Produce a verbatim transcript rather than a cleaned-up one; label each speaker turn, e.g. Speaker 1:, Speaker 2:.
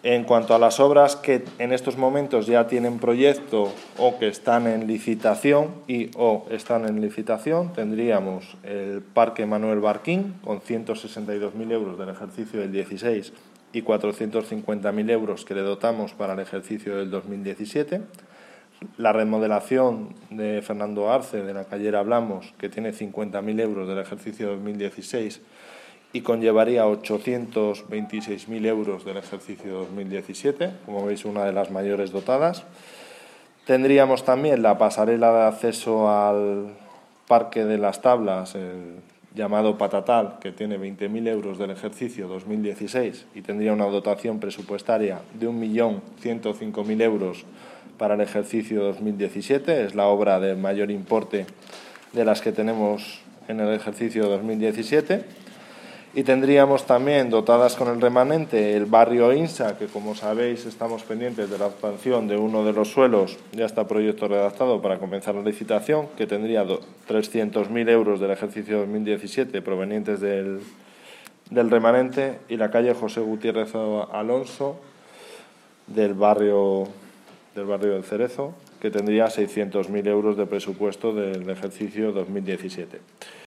Speaker 1: En cuanto a las obras que en estos momentos ya tienen proyecto o que están en licitación y o están en licitación, tendríamos el Parque Manuel Barquín con ciento sesenta y dos mil euros del ejercicio del dieciséis y cuatrocientos cincuenta mil euros que le dotamos para el ejercicio del dos mil diecisiete. La remodelación de Fernando Arce de la calle Hablamos, que tiene cincuenta mil euros del ejercicio dos mil dieciséis y conllevaría ochocientos veintiséis mil euros del ejercicio dos mil diecisiete, como veis, una de las mayores dotadas. Tendríamos también la pasarela de acceso al Parque de las Tablas, el llamado Patatal, que tiene veinte mil euros del ejercicio dos mil dieciséis y tendría una dotación presupuestaria de un millón ciento cinco mil euros para el ejercicio dos mil diecisiete. Es la obra de mayor importe de las que tenemos en el ejercicio dos mil diecisiete. Y tendríamos también dotadas con el remanente el barrio INSA, que como sabéis estamos pendientes de la expansión de uno de los suelos, ya está proyecto redactado para comenzar la licitación, que tendría trescientos mil euros del ejercicio dos mil diecisiete provenientes del, del remanente, y la calle José Gutiérrez Alonso del barrio, del barrio del Cerezo, que tendría seiscientos mil euros de presupuesto del ejercicio dos mil diecisiete.